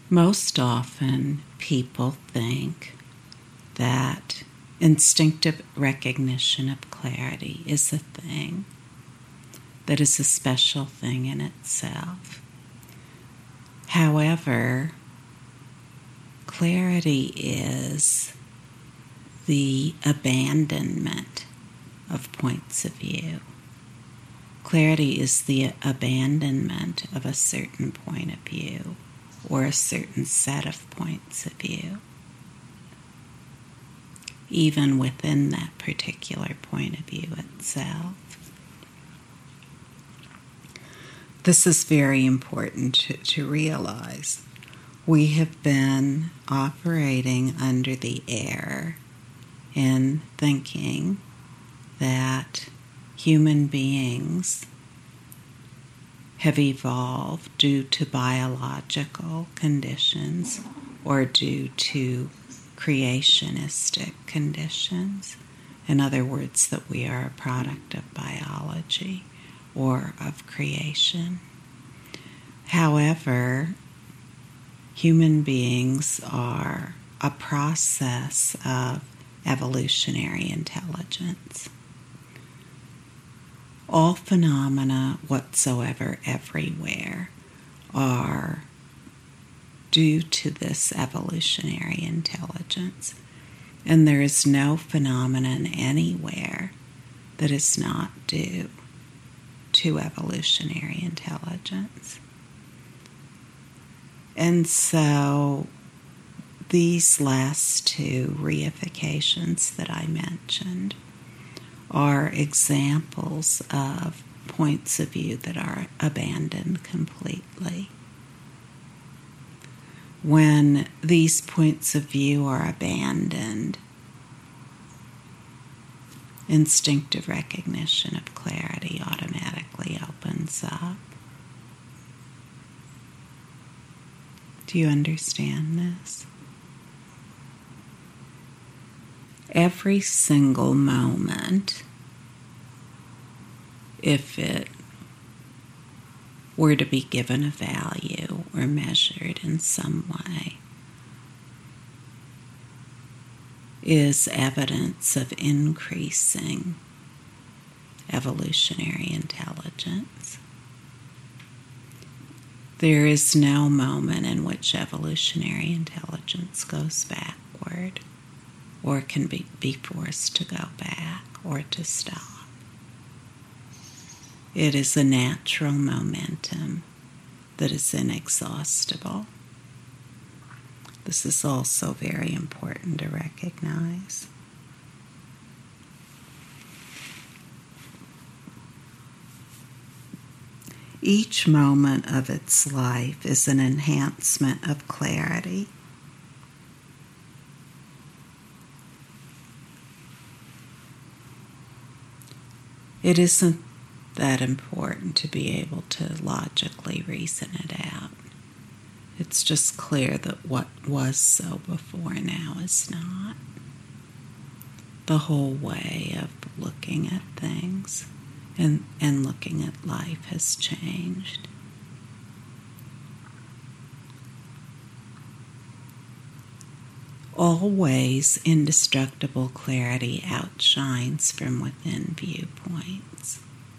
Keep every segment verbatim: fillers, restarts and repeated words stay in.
Most often, people think that instinctive recognition of clarity is a thing that is a special thing in itself. However, clarity is the abandonment of points of view. Clarity is the abandonment of a certain point of view or a certain set of points of view, even within that particular point of view itself. This is very important to, to realize. We have been operating under the error in thinking that human beings have evolved due to biological conditions or due to creationistic conditions. In other words, that we are a product of biology or of creation. However, human beings are a process of evolutionary intelligence. All phenomena whatsoever everywhere are due to this evolutionary intelligence. And there is no phenomenon anywhere that is not due to evolutionary intelligence. And so these last two reifications that I mentioned are examples of points of view that are abandoned completely. When these points of view are abandoned, instinctive recognition of clarity automatically opens up. Do you understand this? Every single moment, if it were to be given a value or measured in some way, is evidence of increasing evolutionary intelligence. There is no moment in which evolutionary intelligence goes backward or can be, be forced to go back or to stop. It is a natural momentum that is inexhaustible. This is also very important to recognize. Each moment of its life is an enhancement of clarity. It isn't that important to be able to logically reason it out. It's just clear that what was so before now is not. The whole way of looking at things and, and looking at life has changed. Always, indestructible clarity outshines from within viewpoints.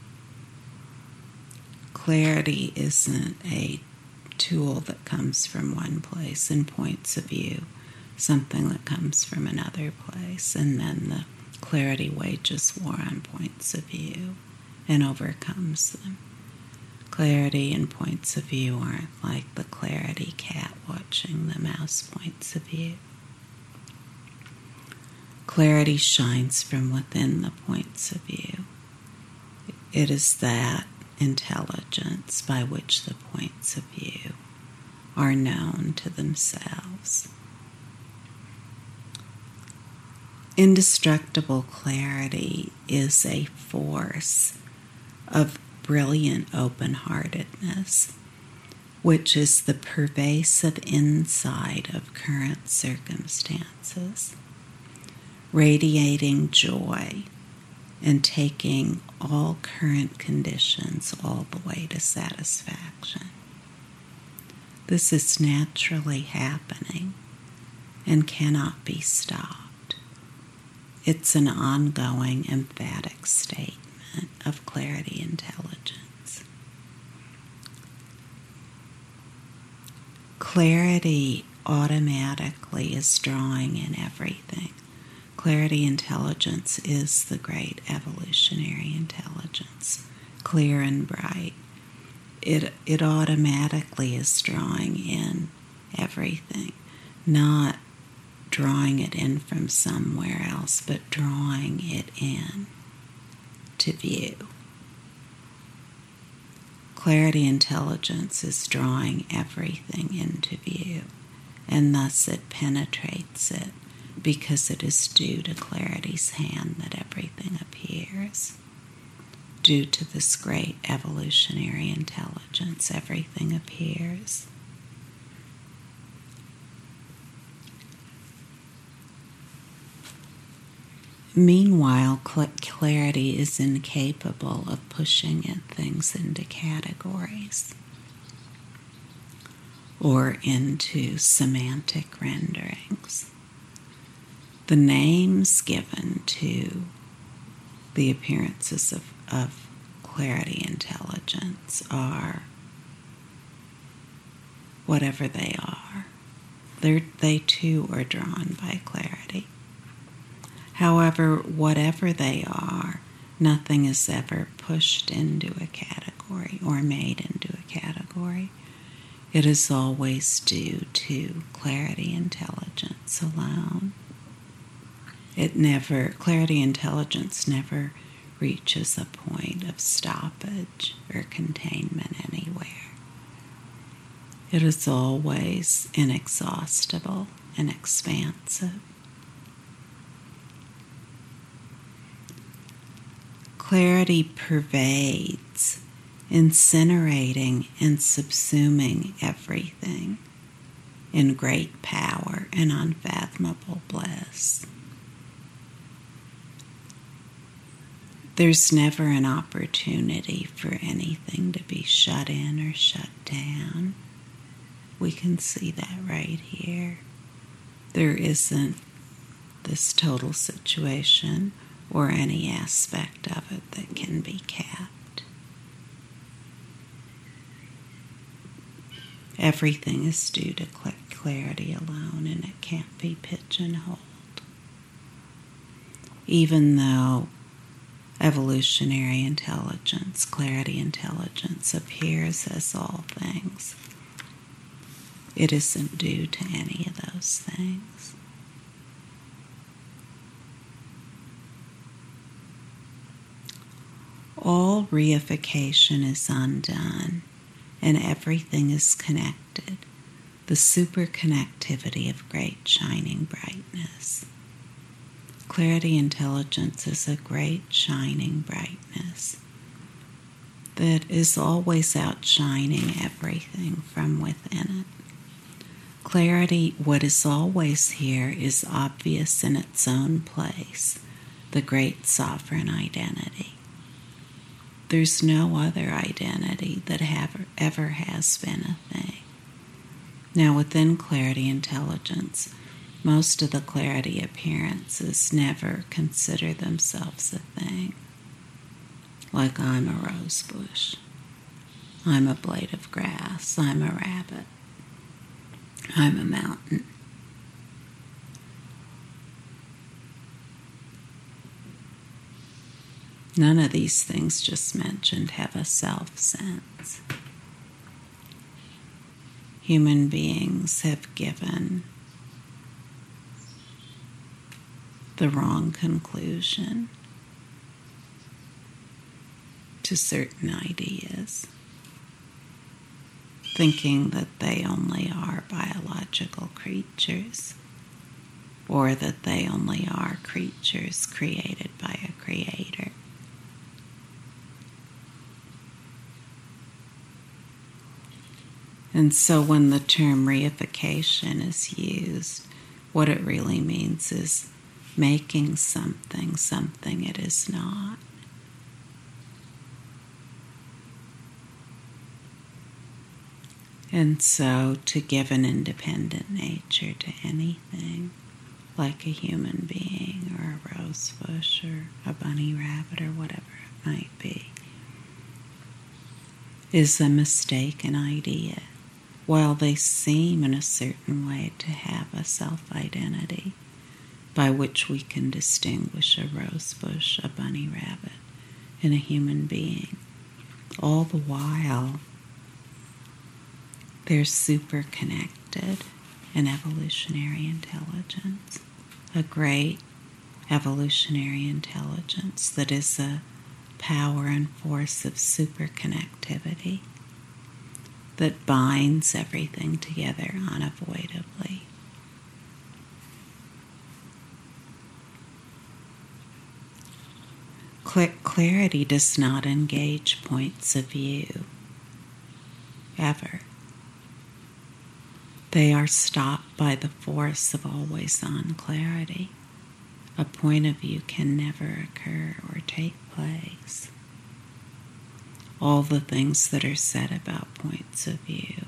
Clarity isn't a tool that comes from one place and points of view, something that comes from another place, and then the clarity wages war on points of view and overcomes them. Clarity and points of view aren't like the clarity cat watching the mouse points of view. Clarity shines from within the points of view. It is that intelligence by which the points of view are known to themselves. Indestructible clarity is a force of brilliant open-heartedness, which is the pervasive insight of current circumstances, radiating joy and taking all current conditions all the way to satisfaction. This is naturally happening and cannot be stopped. It's an ongoing, emphatic statement of clarity intelligence. Clarity automatically is drawing in everything. Clarity intelligence is the great evolutionary intelligence, clear and bright. It, it automatically is drawing in everything, not drawing it in from somewhere else, but drawing it in to view. Clarity intelligence is drawing everything into view, and thus it penetrates it, because it is due to clarity's hand that everything appears. Due to this great evolutionary intelligence, everything appears. Meanwhile, clarity is incapable of pushing things into categories or into semantic renderings. The names given to the appearances of, of clarity intelligence are whatever they are. They're, they too are drawn by clarity. However, whatever they are, nothing is ever pushed into a category or made into a category. It is always due to clarity intelligence alone. It never, clarity intelligence never reaches a point of stoppage or containment anywhere. It is always inexhaustible and expansive. Clarity pervades, incinerating and subsuming everything in great power and unfathomable bliss. There's never an opportunity for anything to be shut in or shut down. We can see that right here. There isn't this total situation or any aspect of it that can be capped. Everything is due to clarity alone, and it can't be pigeonholed. Even though evolutionary intelligence, clarity intelligence, appears as all things, it isn't due to any of those things. All reification is undone, and everything is connected, the superconnectivity of great shining brightness. Clarity intelligence is a great shining brightness that is always outshining everything from within it. Clarity, what is always here, is obvious in its own place, the great sovereign identity. There's no other identity that have, ever has been a thing. Now, within clarity intelligence, most of the clarity appearances never consider themselves a thing. Like, I'm a rose bush. I'm a blade of grass. I'm a rabbit. I'm a mountain. None of these things just mentioned have a self-sense. Human beings have given the wrong conclusion to certain ideas, thinking that they only are biological creatures, or that they only are creatures created by a creator. And so when the term reification is used, what it really means is making something something it is not. And so to give an independent nature to anything, like a human being or a rose bush or a bunny rabbit or whatever it might be, is a mistaken idea. While they seem in a certain way to have a self-identity by which we can distinguish a rose bush, a bunny rabbit, and a human being, all the while they're super connected in evolutionary intelligence, a great evolutionary intelligence that is a power and force of superconnectivity that binds everything together unavoidably. Clarity does not engage points of view, ever. They are stopped by the force of always-on clarity. A point of view can never occur or take place. All the things that are said about points of view,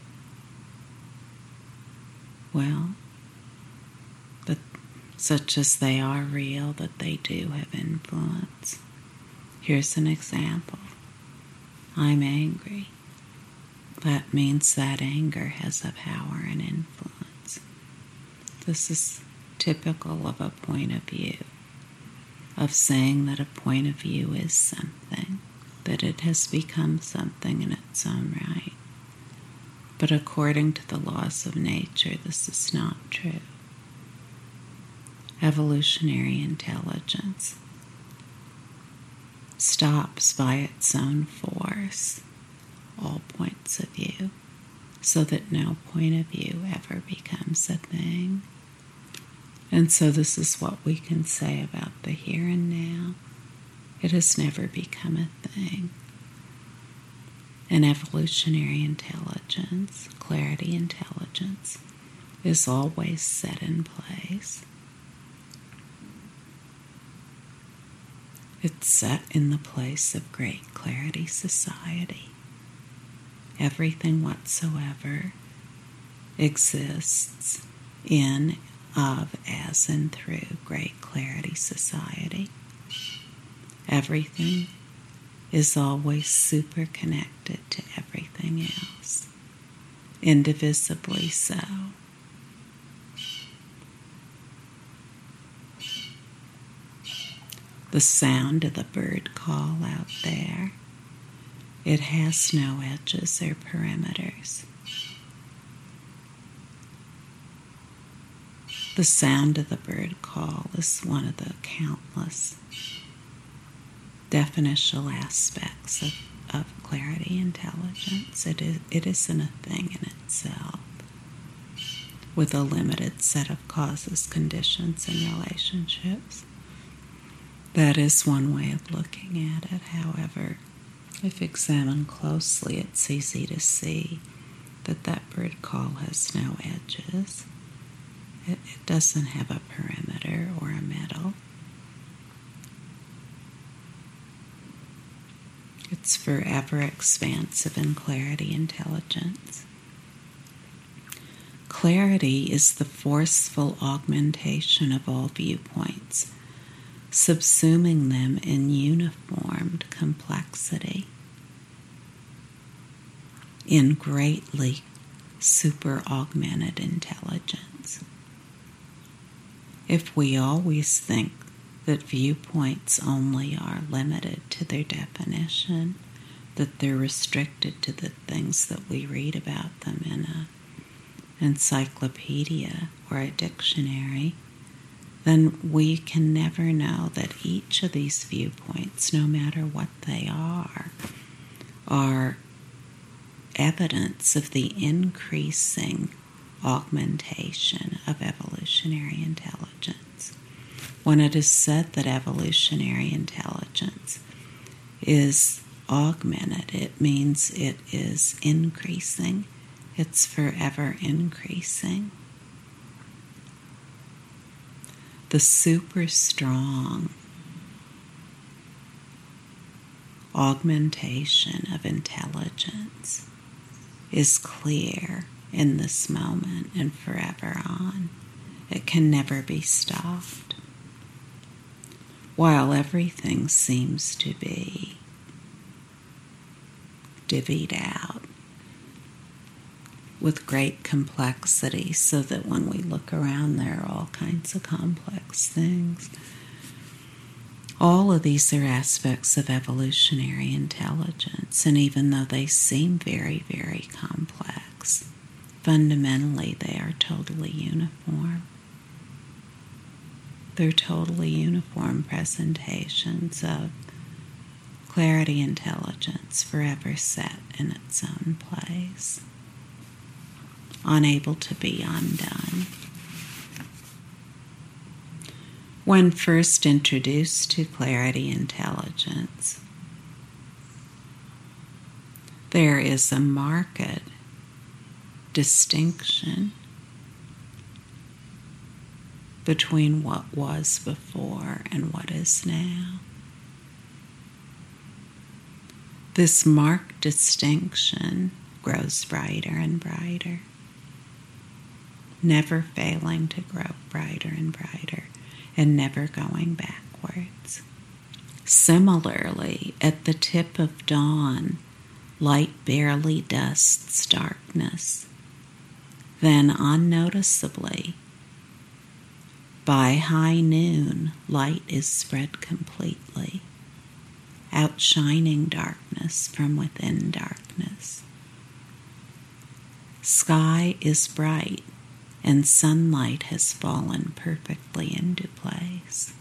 well, but such as they are real, that they do have influence. Here's an example. I'm angry. That means that anger has a power and influence. This is typical of a point of view, of saying that a point of view is something, that it has become something in its own right. But according to the laws of nature, this is not true. Evolutionary intelligence stops by its own force all points of view, so that no point of view ever becomes a thing. And so this is what we can say about the here and now. It has never become a thing. And evolutionary intelligence, clarity intelligence, is always set in place. It's set in the place of great clarity society. Everything whatsoever exists in, of, as, and through great clarity society. Everything is always super connected to everything else, indivisibly so. The sound of the bird call out there, it has no edges or perimeters. The sound of the bird call is one of the countless definitional aspects of, of clarity intelligence. It is, it isn't a thing in itself, with a limited set of causes, conditions, and relationships. That is one way of looking at it. However, if examined closely, it's easy to see that that bird call has no edges. It, it doesn't have a perimeter or a middle. It's forever expansive in clarity intelligence. Clarity is the forceful augmentation of all viewpoints, subsuming them in uniformed complexity, in greatly super-augmented intelligence. If we always think that viewpoints only are limited to their definition, that they're restricted to the things that we read about them in an encyclopedia or a dictionary, then we can never know that each of these viewpoints, no matter what they are, are evidence of the increasing augmentation of evolutionary intelligence. When it is said that evolutionary intelligence is augmented, it means it is increasing. It's forever increasing. The super strong augmentation of intelligence is clear in this moment and forever on. It can never be stopped. While everything seems to be divvied out with great complexity, so that when we look around there are all kinds of complex things. All of these are aspects of evolutionary intelligence, and even though they seem very, very complex, fundamentally they are totally uniform. They're totally uniform presentations of clarity intelligence forever set in its own place, unable to be undone. When first introduced to clarity intelligence, there is a marked distinction between what was before and what is now. This marked distinction grows brighter and brighter, never failing to grow brighter and brighter, and never going backwards. Similarly, at the tip of dawn, light barely dusts darkness. Then, unnoticeably, by high noon, light is spread completely, outshining darkness from within darkness. Sky is bright, and sunlight has fallen perfectly into place.